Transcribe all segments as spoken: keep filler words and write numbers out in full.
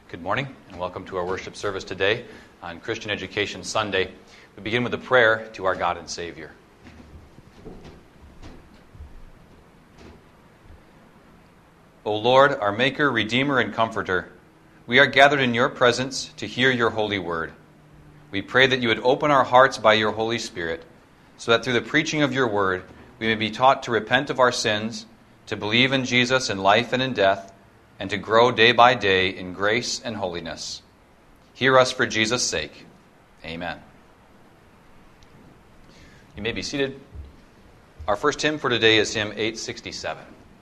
Good morning and welcome to our worship service today on Christian Education Sunday. We begin with a prayer to our God and Savior. O Lord, our Maker, Redeemer, and Comforter, we are gathered in your presence to hear your holy word. We pray that you would open our hearts by your Holy Spirit, so that through the preaching of your word we may be taught to repent of our sins, to believe in Jesus in life and in death, and to grow day by day in grace and holiness. Hear us for Jesus' sake. Amen. You may be seated. Our first hymn for today is hymn eight sixty-seven.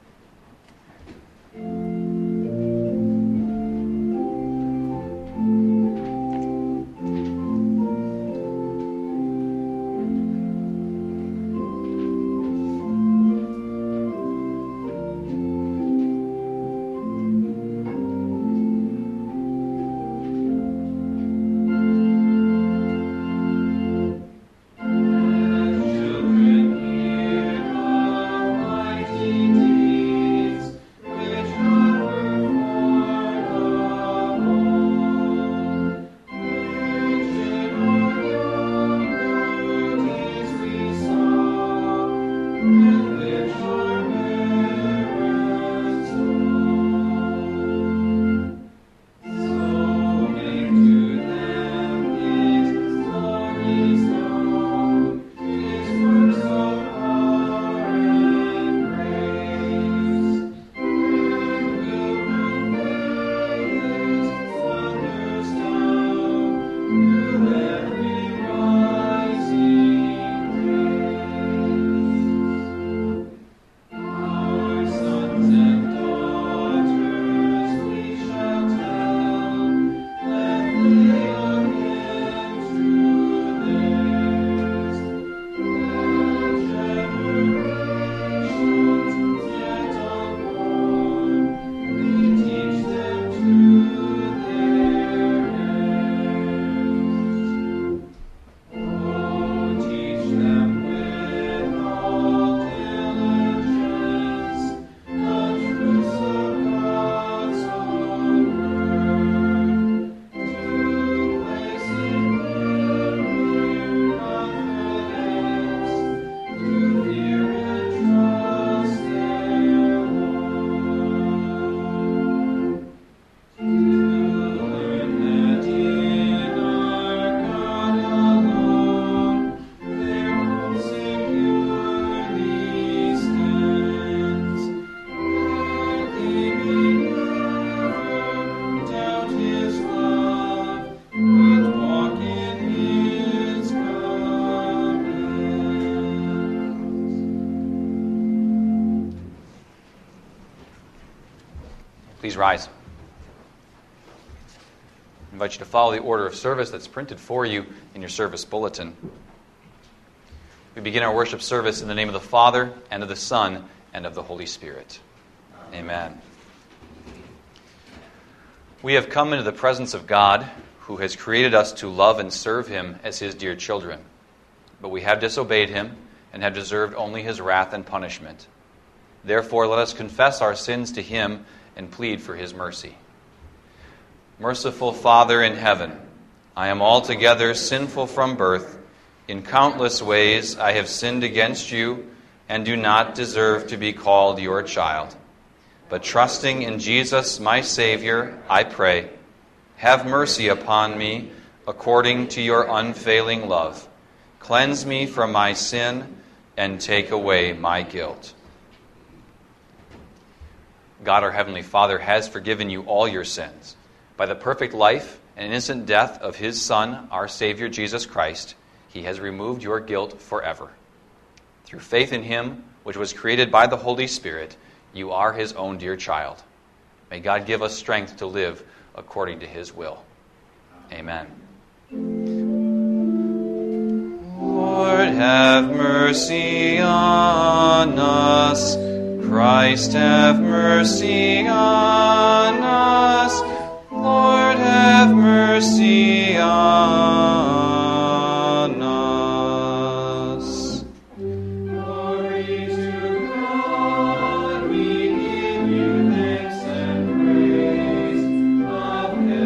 Please rise. I invite you to follow the order of service that's printed for you in your service bulletin. We begin our worship service in the name of the Father, and of the Son, and of the Holy Spirit. Amen. We have come into the presence of God, who has created us to love and serve Him as His dear children. But we have disobeyed Him, and have deserved only His wrath and punishment. Therefore, let us confess our sins to Him and plead for His mercy. Merciful Father in heaven, I am altogether sinful from birth. In countless ways I have sinned against you and do not deserve to be called your child. But trusting in Jesus, my Savior, I pray, have mercy upon me according to your unfailing love. Cleanse me from my sin and take away my guilt. God, our Heavenly Father, has forgiven you all your sins. By the perfect life and innocent death of His Son, our Savior, Jesus Christ, He has removed your guilt forever. Through faith in Him, which was created by the Holy Spirit, you are His own dear child. May God give us strength to live according to His will. Amen. Lord, have mercy on us. Christ, have mercy on us. Lord, have mercy on us. Glory to God, we give you thanks and praise. Of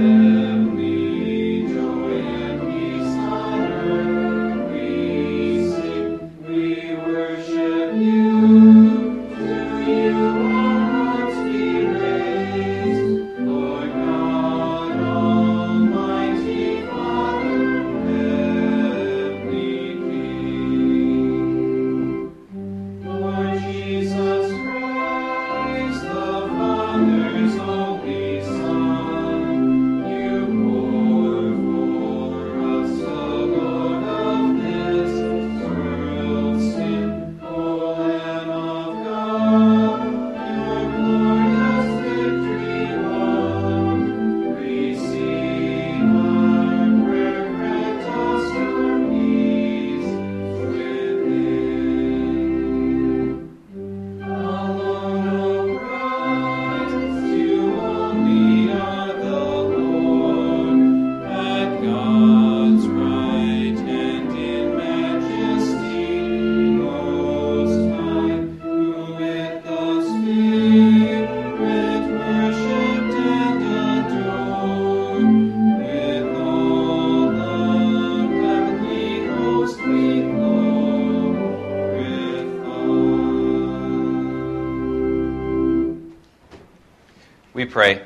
pray.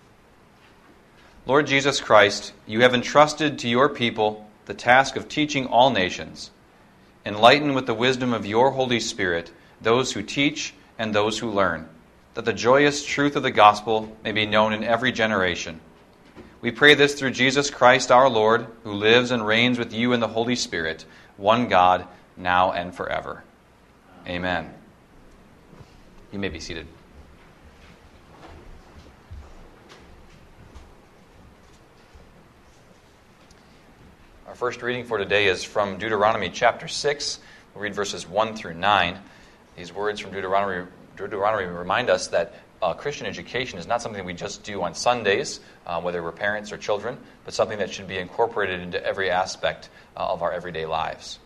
Lord Jesus Christ, you have entrusted to your people the task of teaching all nations. Enlighten with the wisdom of your Holy Spirit those who teach and those who learn, that the joyous truth of the gospel may be known in every generation. We pray this through Jesus Christ our Lord, who lives and reigns with you in the Holy Spirit, one God, now and forever. Amen. You may be seated. Our first reading for today is from Deuteronomy chapter six. We'll read verses one through nine. These words from Deuteronomy, Deuteronomy remind us that uh, Christian education is not something we just do on Sundays, uh, whether we're parents or children, but something that should be incorporated into every aspect uh, of our everyday lives.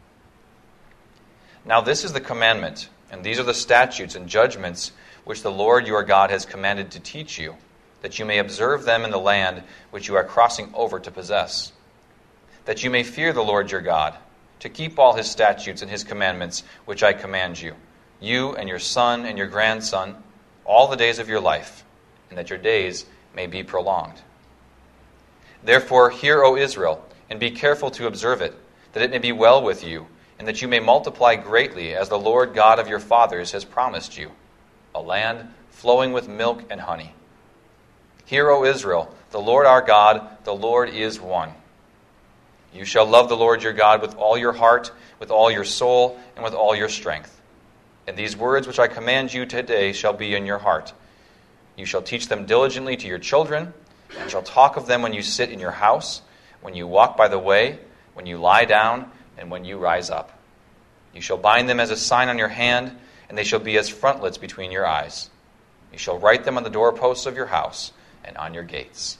Now this is the commandment, and these are the statutes and judgments which the Lord your God has commanded to teach you, that you may observe them in the land which you are crossing over to possess, that you may fear the Lord your God, to keep all his statutes and his commandments which I command you, you and your son and your grandson, all the days of your life, and that your days may be prolonged. Therefore hear, O Israel, and be careful to observe it, that it may be well with you, and that you may multiply greatly, as the Lord God of your fathers has promised you, a land flowing with milk and honey. Hear, O Israel, the Lord our God, the Lord is one. You shall love the Lord your God with all your heart, with all your soul, and with all your strength. And these words which I command you today shall be in your heart. You shall teach them diligently to your children, and shall talk of them when you sit in your house, when you walk by the way, when you lie down, and when you rise up. You shall bind them as a sign on your hand, and they shall be as frontlets between your eyes. You shall write them on the doorposts of your house and on your gates.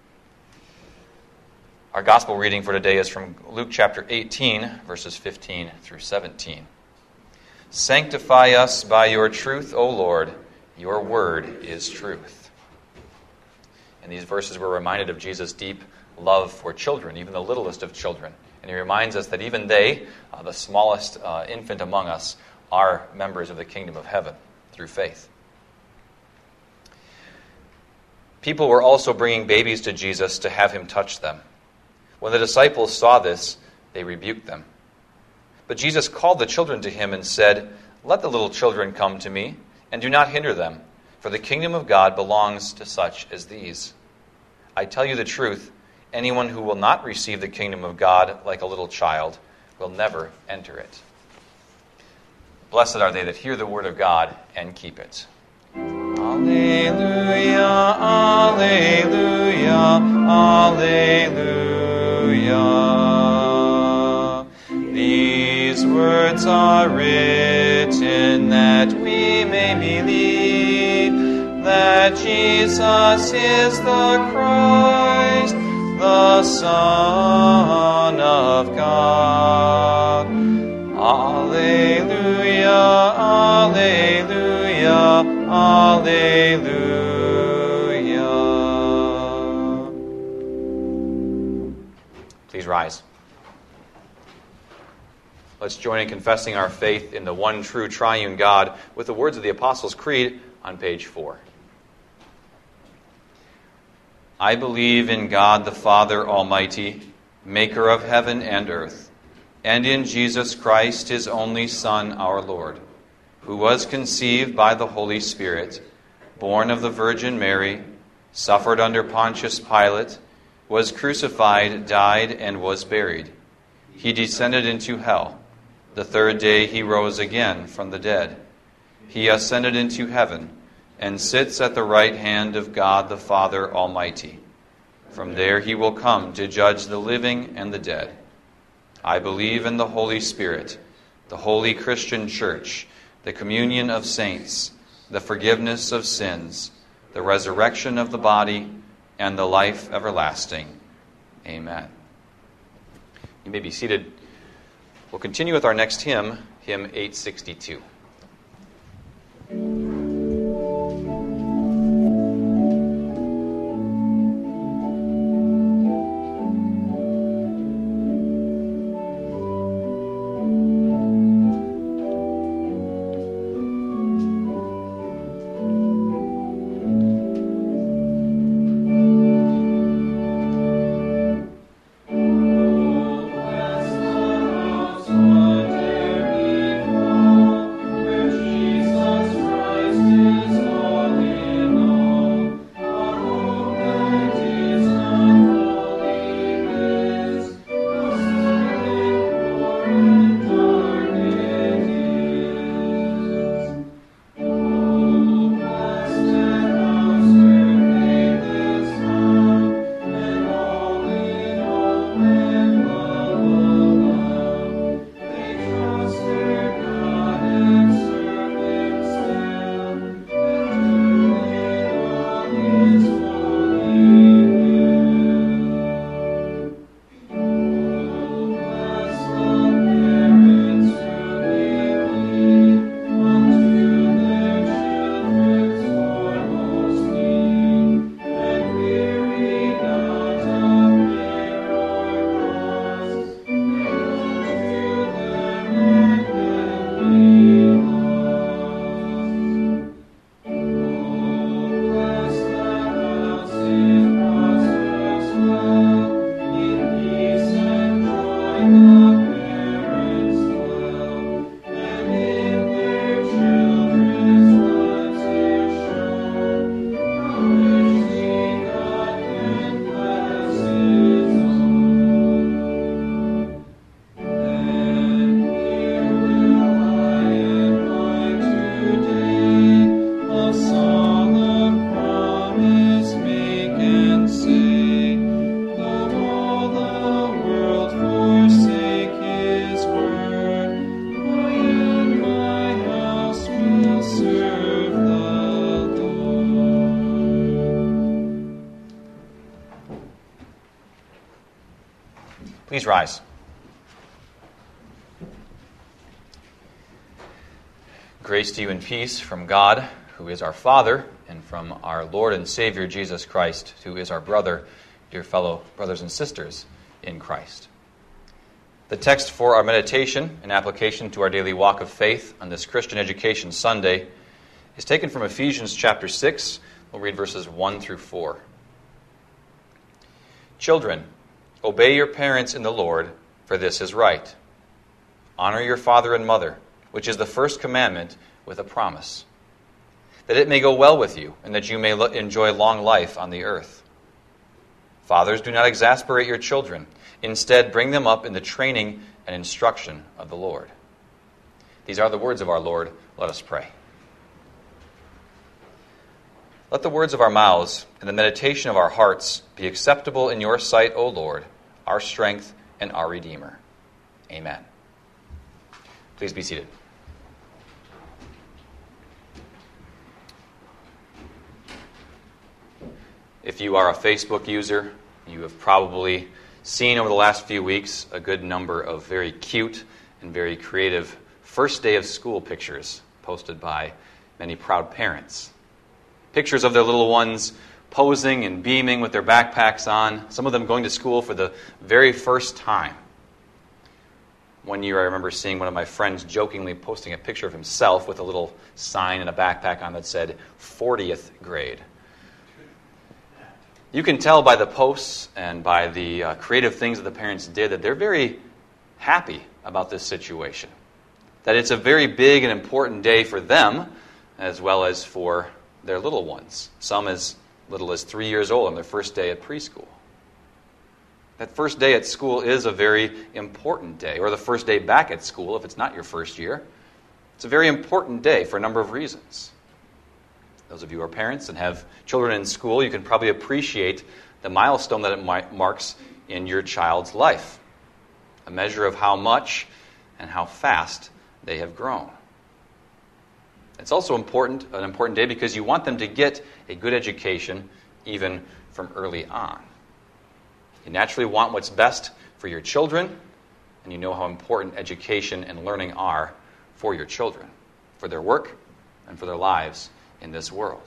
Our gospel reading for today is from Luke chapter eighteen, verses fifteen through seventeen. Sanctify us by your truth, O Lord. Your word is truth. In these verses, we're reminded of Jesus' deep love for children, even the littlest of children. And he reminds us that even they, uh, the smallest uh, infant among us, are members of the kingdom of heaven through faith. People were also bringing babies to Jesus to have him touch them. When the disciples saw this, they rebuked them. But Jesus called the children to him and said, "Let the little children come to me, and do not hinder them, for the kingdom of God belongs to such as these. I tell you the truth, anyone who will not receive the kingdom of God like a little child will never enter it." Blessed are they that hear the word of God and keep it. Alleluia, alleluia, alleluia. These words are written that we may believe that Jesus is the Christ, the Son of God. Alleluia, alleluia, alleluia. Please rise. Let's join in confessing our faith in the one true triune God with the words of the Apostles' Creed on page four. I believe in God the Father Almighty, maker of heaven and earth, and in Jesus Christ, his only Son, our Lord, who was conceived by the Holy Spirit, born of the Virgin Mary, suffered under Pontius Pilate, was crucified, died, and was buried. He descended into hell. The third day he rose again from the dead. He ascended into heaven and sits at the right hand of God the Father Almighty. From there he will come to judge the living and the dead. I believe in the Holy Spirit, the holy Christian church, the communion of saints, the forgiveness of sins, the resurrection of the body, and the life everlasting. Amen. You may be seated. We'll continue with our next hymn, hymn eight sixty-two. Please rise. Grace to you and peace from God, who is our Father, and from our Lord and Savior, Jesus Christ, who is our brother, dear fellow brothers and sisters in Christ. The text for our meditation and application to our daily walk of faith on this Christian Education Sunday is taken from Ephesians chapter six. We'll read verses one through four. Children, obey your parents in the Lord, for this is right. Honor your father and mother, which is the first commandment with a promise, that it may go well with you, and that you may enjoy long life on the earth. Fathers, do not exasperate your children. Instead, bring them up in the training and instruction of the Lord. These are the words of our Lord. Let us pray. Let the words of our mouths and the meditation of our hearts be acceptable in your sight, O Lord, our strength and our Redeemer. Amen. Please be seated. If you are a Facebook user, you have probably seen over the last few weeks a good number of very cute and very creative first day of school pictures posted by many proud parents. Pictures of their little ones posing and beaming with their backpacks on, some of them going to school for the very first time. One year I remember seeing one of my friends jokingly posting a picture of himself with a little sign and a backpack on that said fortieth grade. You can tell by the posts and by the uh, creative things that the parents did that they're very happy about this situation. That it's a very big and important day for them as well as for their little ones. Some as little as three years old on their first day at preschool. That first day at school is a very important day, or the first day back at school if it's not your first year. It's a very important day for a number of reasons. Those of you who are parents and have children in school, you can probably appreciate the milestone that it marks in your child's life. A measure of how much and how fast they have grown. It's also important, an important day because you want them to get a good education even from early on. You naturally want what's best for your children, and you know how important education and learning are for your children, for their work and for their lives in this world.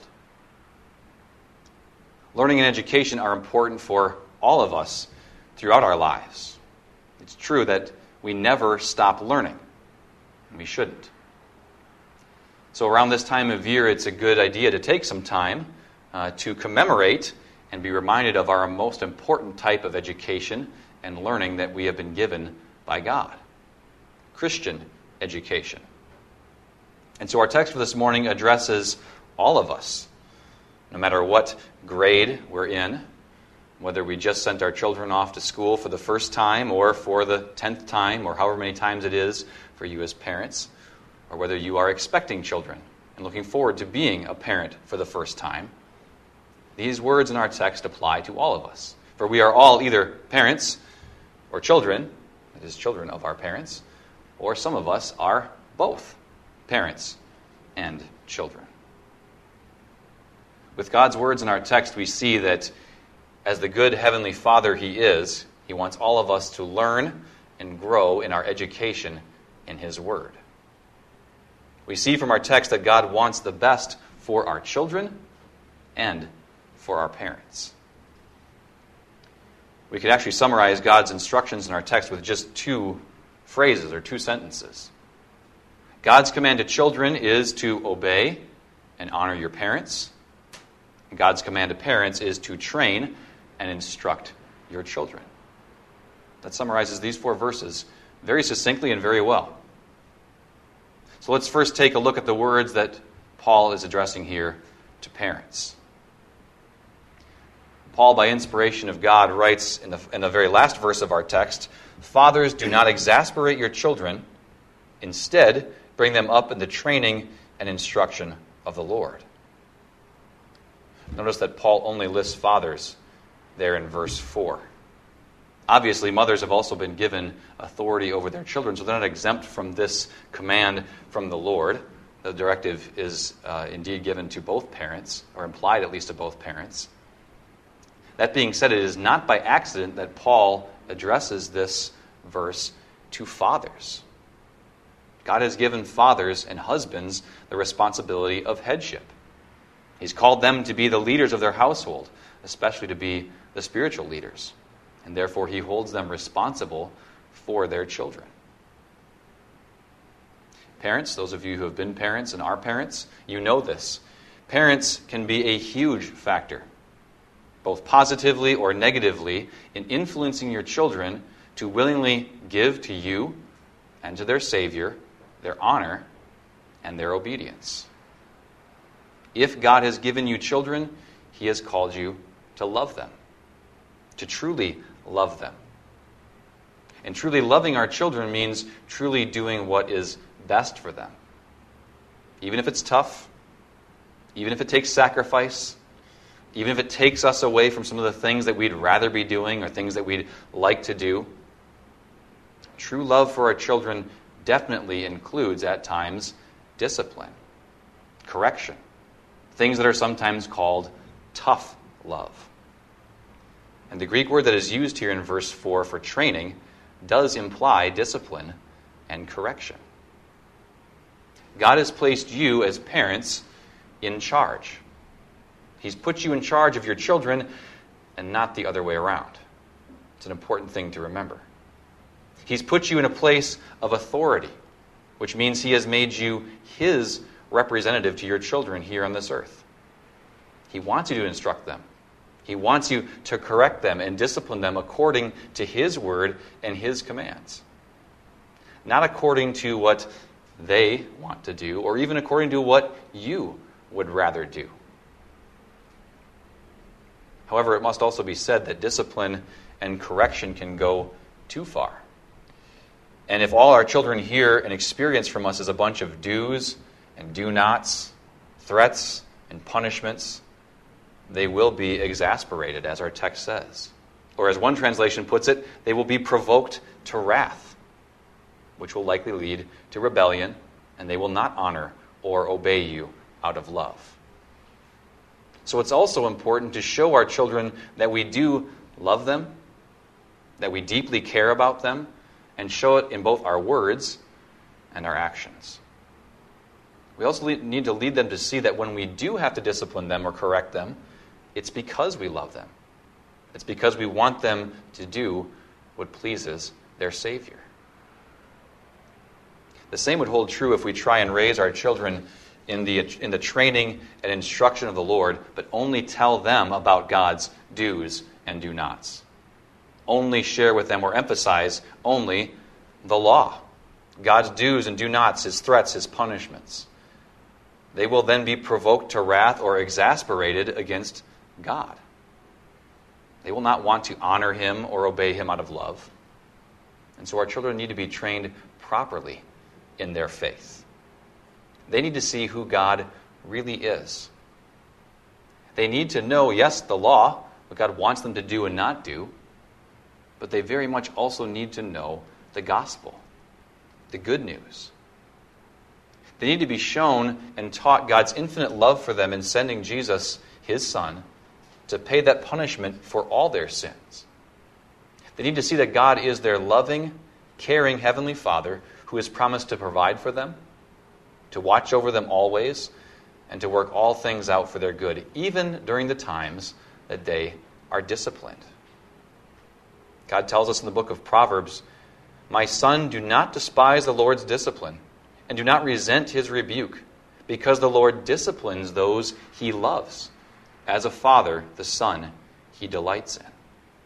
Learning and education are important for all of us throughout our lives. It's true that we never stop learning, and we shouldn't. So around this time of year, it's a good idea to take some time uh, to commemorate and be reminded of our most important type of education and learning that we have been given by God. Christian education. And so our text for this morning addresses all of us, no matter what grade we're in, whether we just sent our children off to school for the first time or for the tenth time or however many times it is for you as parents, or whether you are expecting children and looking forward to being a parent for the first time. These words in our text apply to all of us, for we are all either parents or children, that is, children of our parents, or some of us are both parents and children. With God's words in our text, we see that as the good Heavenly Father He is, He wants all of us to learn and grow in our education in His Word. We see from our text that God wants the best for our children and for our parents. We could actually summarize God's instructions in our text with just two phrases or two sentences. God's command to children is to obey and honor your parents. God's command to parents is to train and instruct your children. That summarizes these four verses very succinctly and very well. So let's first take a look at the words that Paul is addressing here to parents. Paul, by inspiration of God, writes in the, in the very last verse of our text, "Fathers, do not exasperate your children. Instead, bring them up in the training and instruction of the Lord." Notice that Paul only lists fathers there in verse four. Obviously, mothers have also been given authority over their children, so they're not exempt from this command from the Lord. The directive is uh, indeed given to both parents, or implied at least to both parents. That being said, it is not by accident that Paul addresses this verse to fathers. God has given fathers and husbands the responsibility of headship. He's called them to be the leaders of their household, especially to be the spiritual leaders. And therefore, he holds them responsible for their children. Parents, those of you who have been parents and are parents, you know this. Parents can be a huge factor, both positively or negatively, in influencing your children to willingly give to you and to their Savior their honor and their obedience. If God has given you children, he has called you to love them, to truly love them. And truly loving our children means truly doing what is best for them. Even if it's tough, even if it takes sacrifice, even if it takes us away from some of the things that we'd rather be doing or things that we'd like to do. True love for our children definitely includes, at times, discipline, correction, things that are sometimes called tough love. And the Greek word that is used here in verse four for training does imply discipline and correction. God has placed you as parents in charge. He's put you in charge of your children and not the other way around. It's an important thing to remember. He's put you in a place of authority, which means he has made you his representative to your children here on this earth. He wants you to instruct them. He wants you to correct them and discipline them according to his word and his commands. Not according to what they want to do, or even according to what you would rather do. However, it must also be said that discipline and correction can go too far. And if all our children hear and experience from us is a bunch of do's and do-nots, threats and punishments, they will be exasperated, as our text says. Or as one translation puts it, they will be provoked to wrath, which will likely lead to rebellion, and they will not honor or obey you out of love. So it's also important to show our children that we do love them, that we deeply care about them, and show it in both our words and our actions. We also need to lead them to see that when we do have to discipline them or correct them, it's because we love them. It's because we want them to do what pleases their Savior. The same would hold true if we try and raise our children in the, in the training and instruction of the Lord, but only tell them about God's do's and do-nots. Only share with them or emphasize only the law, God's do's and do-nots, his threats, his punishments. They will then be provoked to wrath or exasperated against God. They will not want to honor him or obey him out of love. And so our children need to be trained properly in their faith. They need to see who God really is. They need to know, yes, the law, what God wants them to do and not do, but they very much also need to know the gospel, the good news. They need to be shown and taught God's infinite love for them in sending Jesus, his Son, to pay that punishment for all their sins. They need to see that God is their loving, caring Heavenly Father who has promised to provide for them, to watch over them always, and to work all things out for their good, even during the times that they are disciplined. God tells us in the book of Proverbs, "My son, do not despise the Lord's discipline, and do not resent his rebuke, because the Lord disciplines those he loves. As a father, the son he delights in."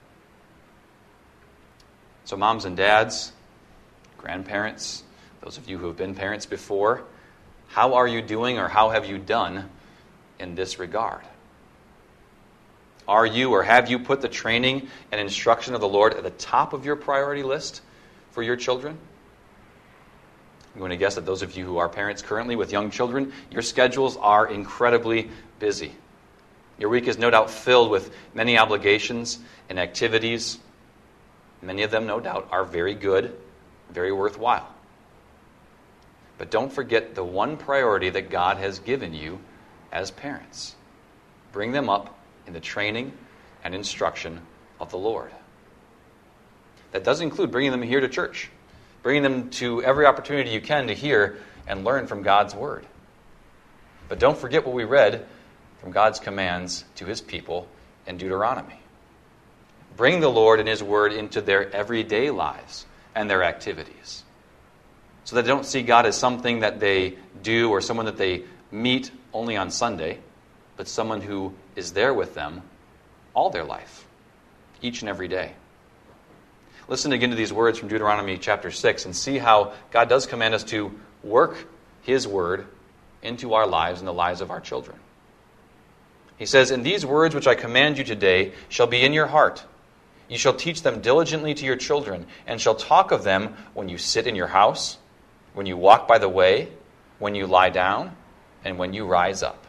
So moms and dads, grandparents, those of you who have been parents before, how are you doing or how have you done in this regard? Are you or have you put the training and instruction of the Lord at the top of your priority list for your children? I'm going to guess that those of you who are parents currently with young children, your schedules are incredibly busy. Your week is no doubt filled with many obligations and activities. Many of them, no doubt, are very good, very worthwhile. But don't forget the one priority that God has given you as parents. Bring them up in the training and instruction of the Lord. That does include bringing them here to church, bringing them to every opportunity you can to hear and learn from God's Word. But don't forget what we read from God's commands to His people in Deuteronomy. Bring the Lord and His Word into their everyday lives and their activities, so that they don't see God as something that they do or someone that they meet only on Sunday, but someone who is there with them all their life, each and every day. Listen again to these words from Deuteronomy chapter six and see how God does command us to work His Word into our lives and the lives of our children. He says, "And these words which I command you today shall be in your heart. You shall teach them diligently to your children, and shall talk of them when you sit in your house, when you walk by the way, when you lie down, and when you rise up."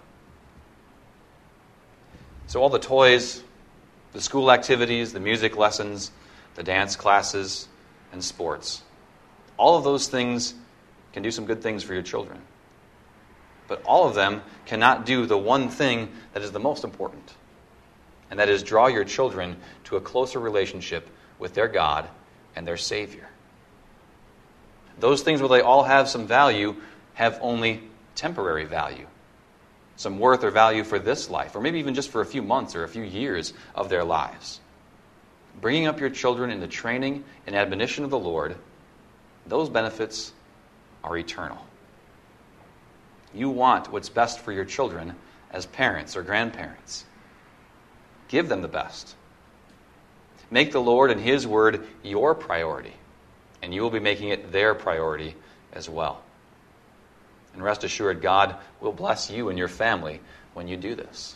So all the toys, the school activities, the music lessons, the dance classes, and sports, all of those things can do some good things for your children. But all of them cannot do the one thing that is the most important, and that is draw your children to a closer relationship with their God and their Savior. Those things, while they all have some value, have only temporary value, some worth or value for this life, or maybe even just for a few months or a few years of their lives. Bringing up your children in the training and admonition of the Lord, those benefits are eternal. You want what's best for your children as parents or grandparents. Give them the best. Make the Lord and His Word your priority, and you will be making it their priority as well. And rest assured, God will bless you and your family when you do this.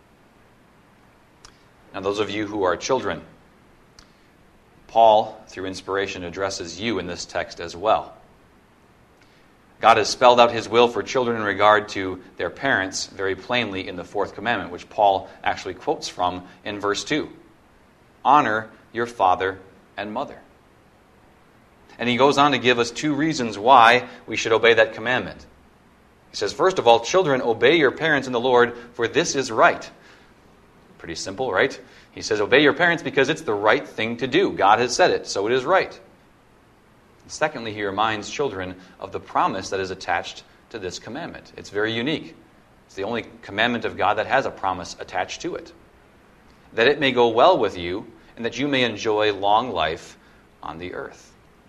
Now, those of you who are children, Paul, through inspiration, addresses you in this text as well. God has spelled out His will for children in regard to their parents very plainly in the fourth commandment, which Paul actually quotes from in verse two. Honor your father and mother. And he goes on to give us two reasons why we should obey that commandment. He says, first of all, children, obey your parents in the Lord, for this is right. Pretty simple, right? He says, obey your parents because it's the right thing to do. God has said it, so it is right. Secondly, he reminds children of the promise that is attached to this commandment. It's very unique. It's the only commandment of God that has a promise attached to it. That it may go well with you, and that you may enjoy long life on the earth.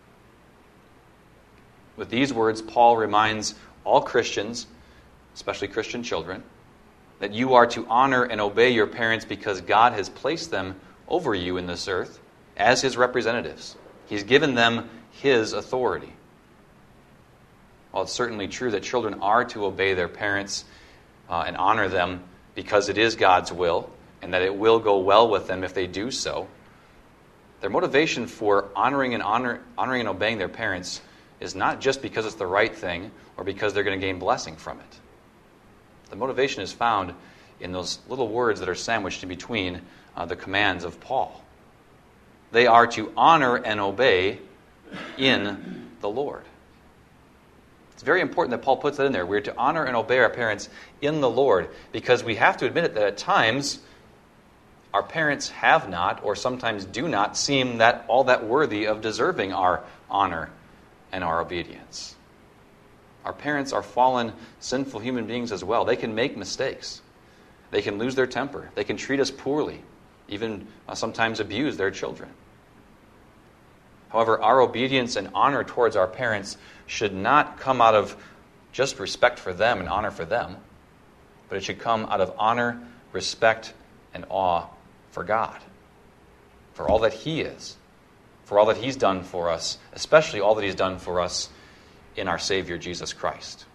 With these words, Paul reminds all Christians, especially Christian children, that you are to honor and obey your parents because God has placed them over you in this earth as His representatives. He's given them His authority. While it's certainly true that children are to obey their parents uh, and honor them because it is God's will, and that it will go well with them if they do so, their motivation for honoring and honor, honoring and obeying their parents is not just because it's the right thing or because they're going to gain blessing from it. The motivation is found in those little words that are sandwiched in between uh, the commands of Paul. They are to honor and obey in the Lord. It's very important that Paul puts that in there. We're to honor and obey our parents in the Lord, because we have to admit it that at times our parents have not, or sometimes do not, seem that all that worthy of deserving our honor and our obedience. Our parents are fallen, sinful human beings as well. They can make mistakes. They can lose their temper. They can treat us poorly, even uh, sometimes abuse their children. However, our obedience and honor towards our parents should not come out of just respect for them and honor for them, but it should come out of honor, respect, and awe for God, for all that He is, for all that He's done for us, especially all that He's done for us in our Savior, Jesus Christ.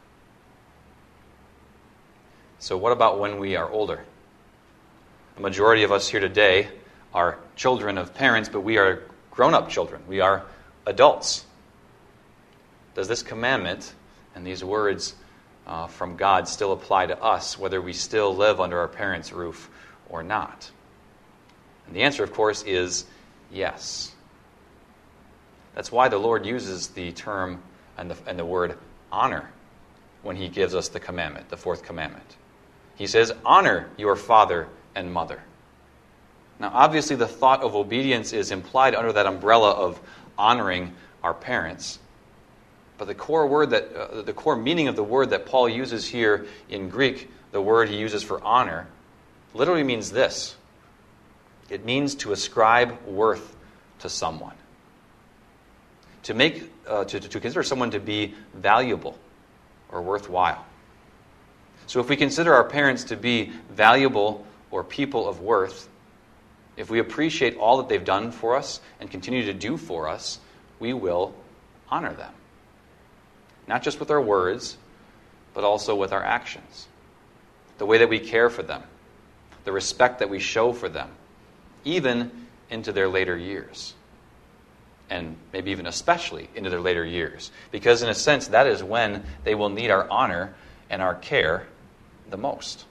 So what about when we are older? The majority of us here today are children of parents, but we are grown-up children. We are adults. Does this commandment and these words uh, from God still apply to us, whether we still live under our parents' roof or not? And the answer, of course, is yes. That's why the Lord uses the term and the, and the word honor when He gives us the commandment, the fourth commandment. He says, honor your father and mother. Now, obviously, the thought of obedience is implied under that umbrella of honoring our parents. But the core word that uh, the core meaning of the word that Paul uses here in Greek, the word he uses for honor, literally means this. It means to ascribe worth to someone. To make uh, to, to consider someone to be valuable or worthwhile. So if we consider our parents to be valuable or people of worth, if we appreciate all that they've done for us and continue to do for us, we will honor them. Not just with our words, but also with our actions. The way that we care for them, the respect that we show for them, even into their later years. And maybe even especially into their later years. Because in a sense, that is when they will need our honor and our care the most.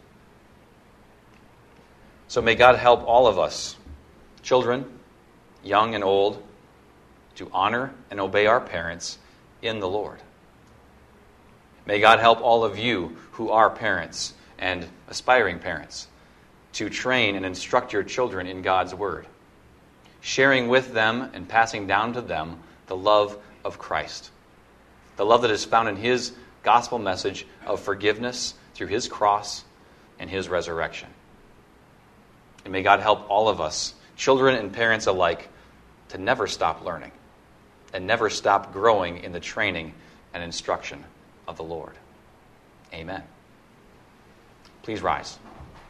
So may God help all of us, children, young and old, to honor and obey our parents in the Lord. May God help all of you who are parents and aspiring parents to train and instruct your children in God's Word, sharing with them and passing down to them the love of Christ, the love that is found in His gospel message of forgiveness through His cross and His resurrection. And may God help all of us, children and parents alike, to never stop learning and never stop growing in the training and instruction of the Lord. Amen. Please rise.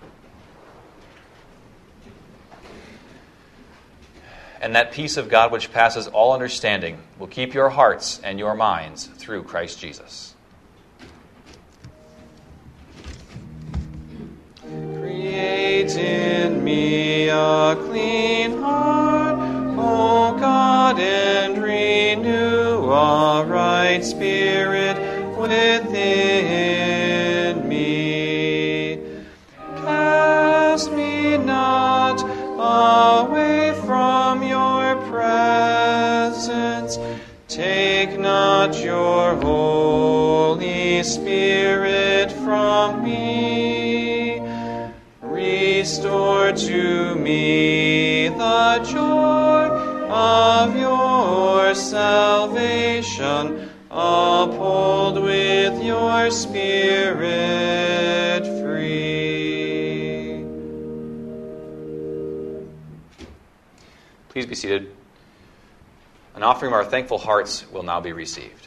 And that peace of God which passes all understanding will keep your hearts and your minds through Christ Jesus. Create in me a clean heart, O God, and renew a right spirit within me. Cast me not away from your presence. Take not your Holy Spirit from me. Restore to me the joy of your salvation. Uphold with your Spirit free. Please be seated. An offering of our thankful hearts will now be received.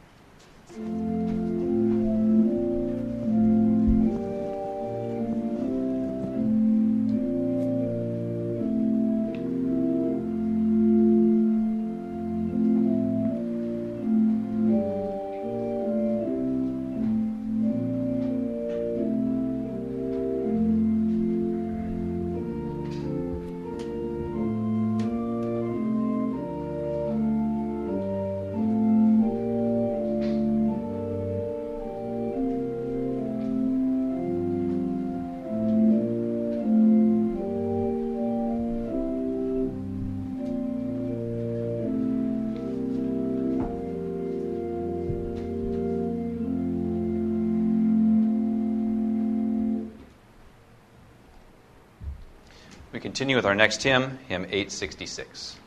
We continue with our next hymn, hymn eight sixty-six.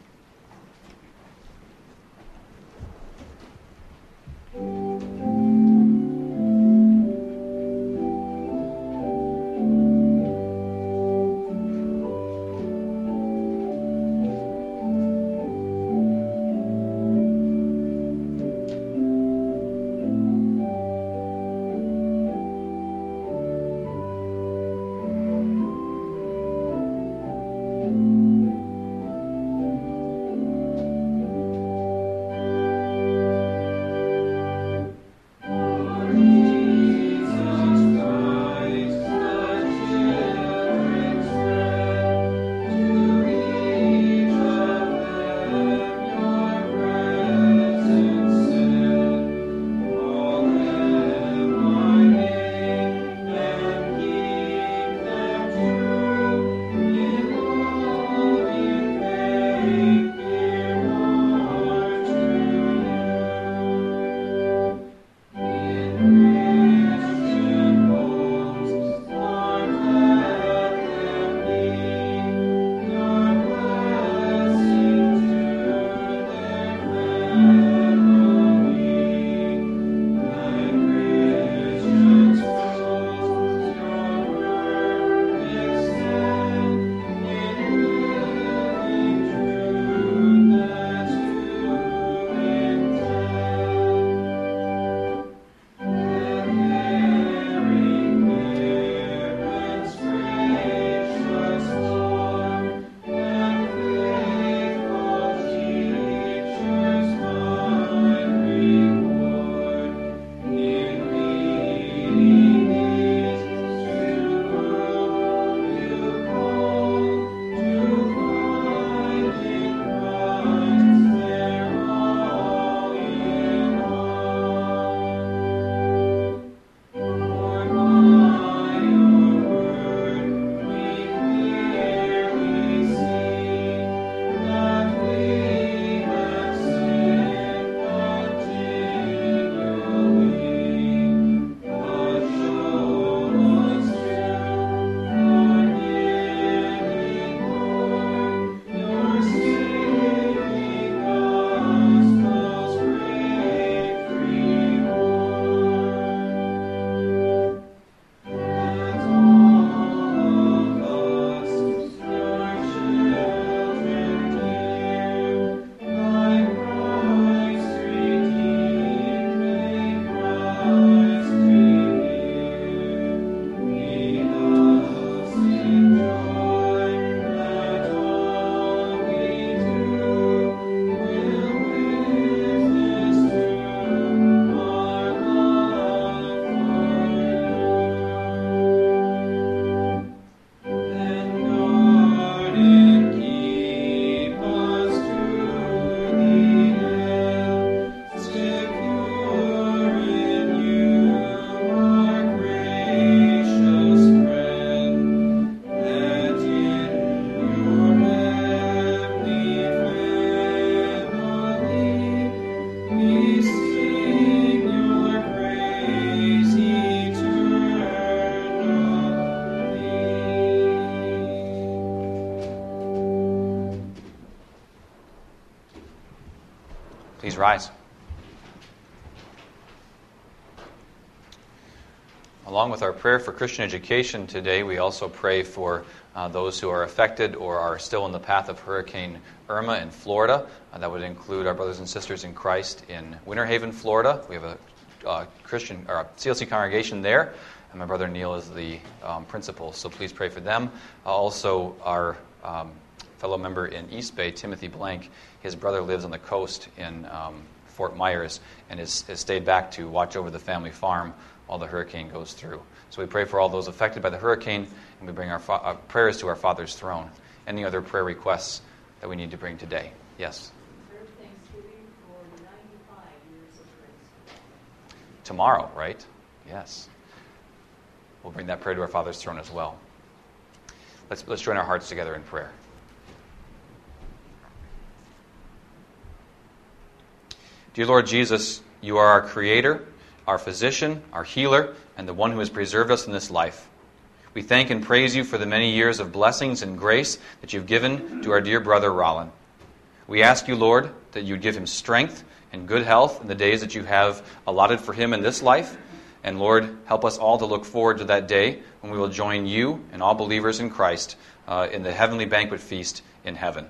Please rise. Along with our prayer for Christian education today, we also pray for uh, those who are affected or are still in the path of Hurricane Irma in Florida. Uh, that would include our brothers and sisters in Christ in Winter Haven, Florida. We have a uh, Christian or a C L C congregation there, and my brother Neil is the um, principal. So please pray for them. Uh, also, our um, fellow member in East Bay, Timothy Blank, his brother lives on the coast in um, Fort Myers and has, has stayed back to watch over the family farm while the hurricane goes through. So we pray for all those affected by the hurricane, and we bring our, fa- our prayers to our Father's throne. Any other prayer requests that we need to bring today? Yes? Prayer of Thanksgiving for ninety-five years of grace. Tomorrow, right? Yes. We'll bring that prayer to our Father's throne as well. Let's, let's join our hearts together in prayer. Dear Lord Jesus, you are our Creator, our physician, our healer, and the one who has preserved us in this life. We thank and praise you for the many years of blessings and grace that you've given to our dear brother Rollin. We ask you, Lord, that you'd give him strength and good health in the days that you have allotted for him in this life. And Lord, help us all to look forward to that day when we will join you and all believers in Christ uh, in the heavenly banquet feast in heaven.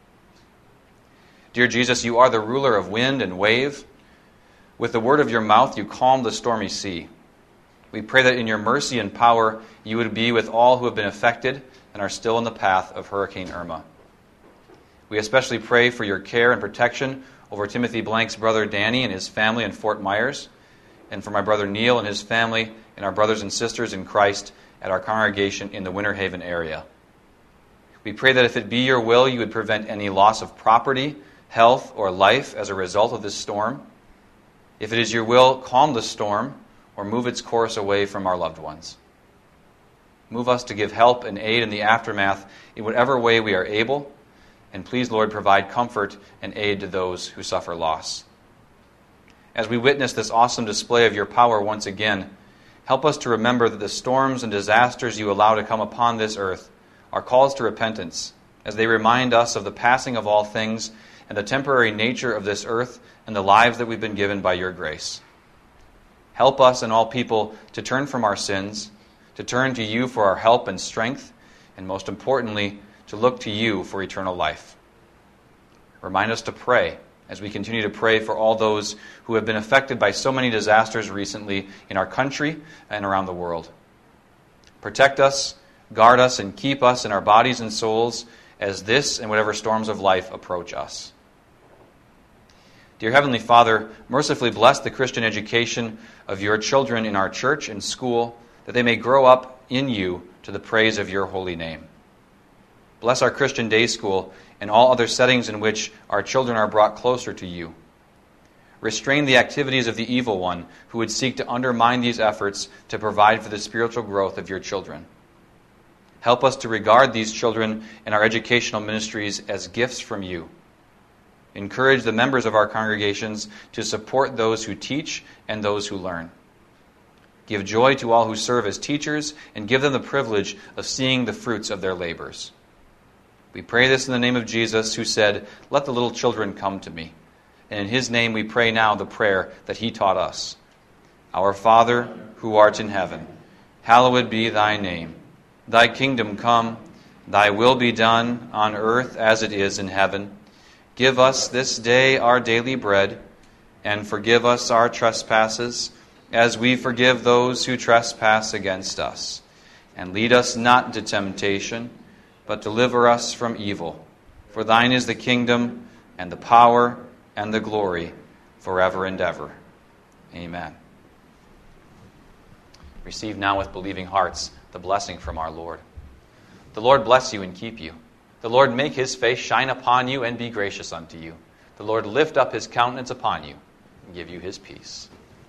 Dear Jesus, you are the ruler of wind and wave. With the word of your mouth, you calm the stormy sea. We pray that in your mercy and power, you would be with all who have been affected and are still in the path of Hurricane Irma. We especially pray for your care and protection over Timothy Blank's brother Danny and his family in Fort Myers, and for my brother Neil and his family and our brothers and sisters in Christ at our congregation in the Winter Haven area. We pray that if it be your will, you would prevent any loss of property, health, or life as a result of this storm. If it is your will, calm the storm or move its course away from our loved ones. Move us to give help and aid in the aftermath in whatever way we are able. And please, Lord, provide comfort and aid to those who suffer loss. As we witness this awesome display of your power once again, help us to remember that the storms and disasters you allow to come upon this earth are calls to repentance, as they remind us of the passing of all things and the temporary nature of this earth and the lives that we've been given by your grace. Help us and all people to turn from our sins, to turn to you for our help and strength, and most importantly, to look to you for eternal life. Remind us to pray as we continue to pray for all those who have been affected by so many disasters recently in our country and around the world. Protect us, guard us, and keep us in our bodies and souls as this and whatever storms of life approach us. Dear Heavenly Father, mercifully bless the Christian education of your children in our church and school, that they may grow up in you to the praise of your holy name. Bless our Christian day school and all other settings in which our children are brought closer to you. Restrain the activities of the evil one who would seek to undermine these efforts to provide for the spiritual growth of your children. Help us to regard these children and our educational ministries as gifts from you. Encourage the members of our congregations to support those who teach and those who learn. Give joy to all who serve as teachers and give them the privilege of seeing the fruits of their labors. We pray this in the name of Jesus, who said, "Let the little children come to me." And in his name we pray now the prayer that he taught us. Our Father, who art in heaven, hallowed be thy name. Thy kingdom come, thy will be done on earth as it is in heaven. Give us this day our daily bread, and forgive us our trespasses, as we forgive those who trespass against us. And lead us not into temptation, but deliver us from evil. For thine is the kingdom, and the power, and the glory, forever and ever. Amen. Receive now with believing hearts the blessing from our Lord. The Lord bless you and keep you. The Lord make his face shine upon you and be gracious unto you. The Lord lift up his countenance upon you and give you his peace.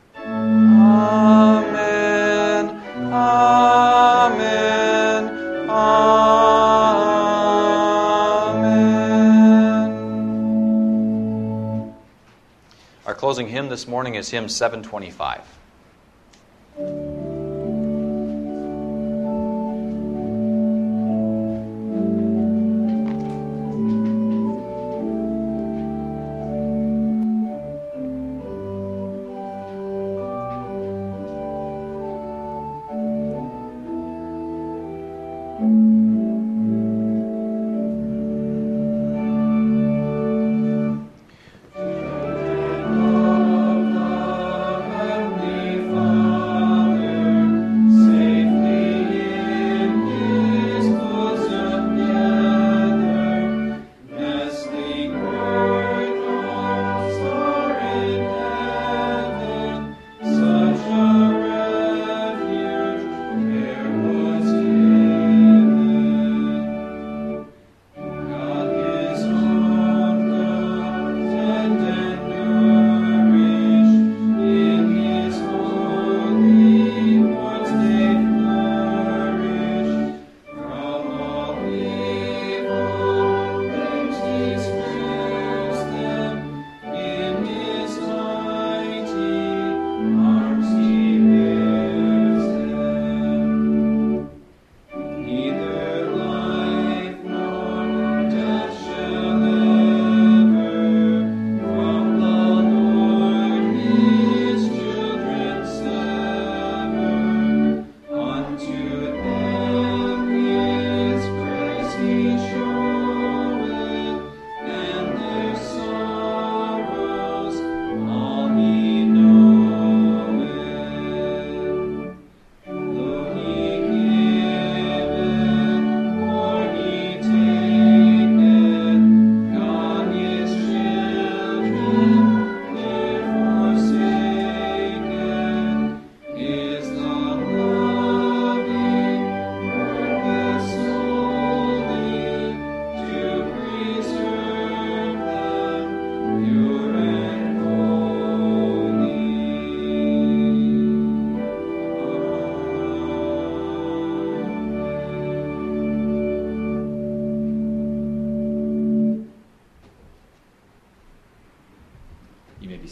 Amen. Amen. Amen. Our closing hymn this morning is hymn seven twenty-five.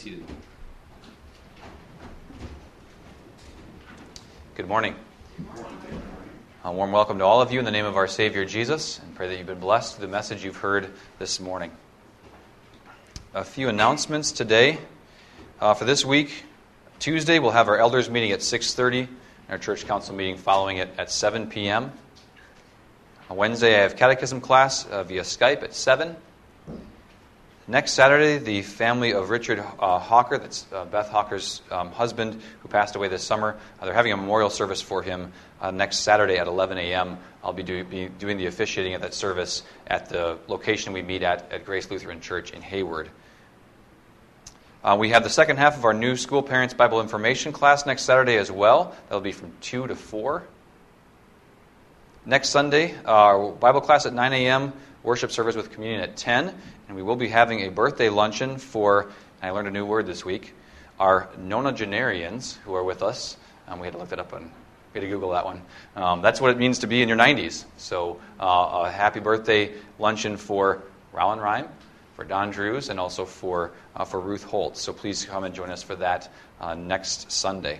seated. Good morning. A warm welcome to all of you in the name of our Savior Jesus, and pray that you've been blessed through the message you've heard this morning. A few announcements today. Uh, for this week, Tuesday, we'll have our elders meeting at six thirty, and our church council meeting following it at seven p.m. On Wednesday, I have catechism class uh, via Skype at seven. Next Saturday, the family of Richard uh, Hawker, that's uh, Beth Hawker's um, husband, who passed away this summer, uh, they're having a memorial service for him uh, next Saturday at eleven a.m. I'll be, do, be doing the officiating at that service at the location we meet at, at Grace Lutheran Church in Hayward. Uh, we have the second half of our new School Parents Bible Information class next Saturday as well. That'll be from two to four. Next Sunday, our Bible class at nine a.m., worship service with communion at ten, and we will be having a birthday luncheon for, and I learned a new word this week, our nonagenarians who are with us. Um, we had to look that up on, we had to Google that one. Um, that's what it means to be in your nineties. So uh, a happy birthday luncheon for Rowan Rhyme, for Don Drews, and also for uh, for Ruth Holt. So please come and join us for that uh, next Sunday.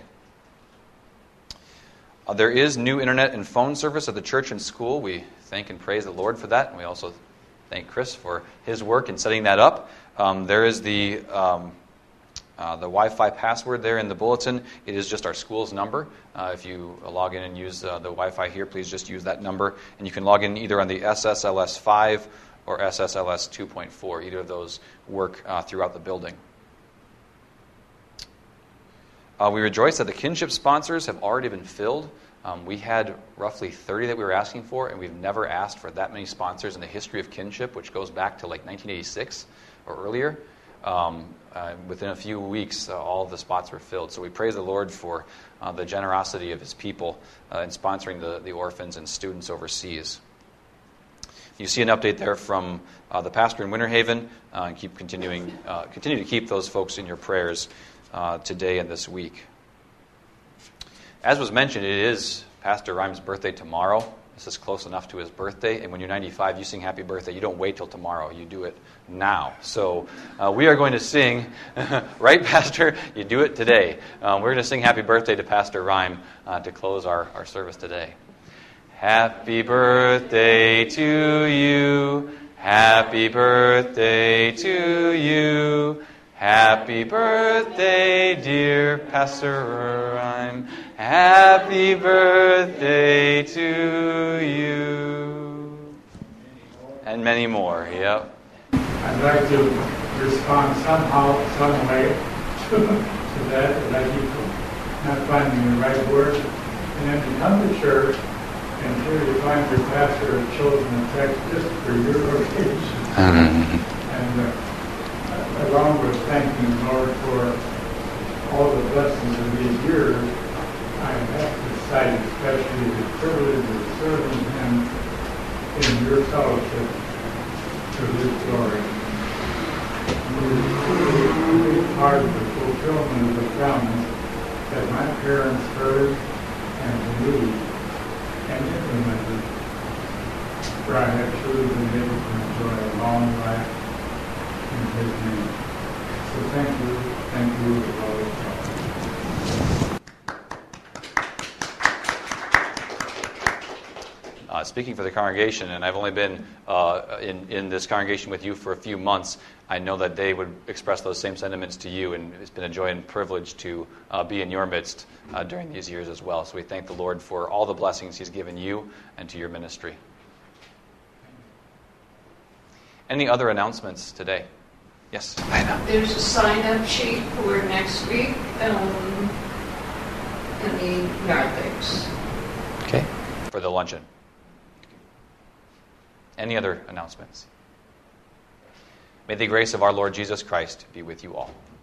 Uh, there is new internet and phone service at the church and school. We thank and praise the Lord for that, and we also thank Chris for his work in setting that up. Um, there is the um, uh, the Wi-Fi password there in the bulletin. It is just our school's number. Uh, if you log in and use uh, the Wi-Fi here, please just use that number, and you can log in either on the S S L S five or S S L S two point four. Either of those work uh, throughout the building. Uh, we rejoice that the kinship sponsors have already been filled. Um, we had roughly thirty that we were asking for, and we've never asked for that many sponsors in the history of kinship, which goes back to like nineteen eighty-six or earlier. Um, uh, within a few weeks, uh, all of the spots were filled. So we praise the Lord for uh, the generosity of His people uh, in sponsoring the, the orphans and students overseas. You see an update there from uh, the pastor in Winter Haven, uh, and keep continuing, uh, continue to keep those folks in your prayers uh, today and this week. As was mentioned, it is Pastor Rhyme's birthday tomorrow. This is close enough to his birthday, and when you're ninety-five, you sing happy birthday. You don't wait till tomorrow. You do it now. So uh, we are going to sing, right, Pastor? You do it today. Um, we're going to sing happy birthday to Pastor Rhyme uh, to close our, our service today. Happy birthday to you. Happy birthday to you. Happy birthday, dear Pastor Rhyme. Happy birthday to you. And many more, yep. I'd like to respond somehow, some way to, to that, but I keep not finding the right word. And then to come to church, and here you find your pastor has chosen a text just for your occasion. And uh, along with thanking the Lord for all the blessings of these years, I have to cite especially the privilege of serving Him in your fellowship to His glory. It is truly, truly part of the fulfillment of the promise that my parents heard and believed and implemented, for I have truly been able to enjoy a long life in His name. So thank you, thank you with all the help. Uh, speaking for the congregation, and I've only been uh, in, in this congregation with you for a few months, I know that they would express those same sentiments to you, and it's been a joy and privilege to uh, be in your midst uh, during these years as well. So we thank the Lord for all the blessings He's given you and to your ministry. Any other announcements today? Yes, Lena. There's a sign-up sheet for next week um, in the narthex. Okay. For the luncheon. Any other announcements? May the grace of our Lord Jesus Christ be with you all.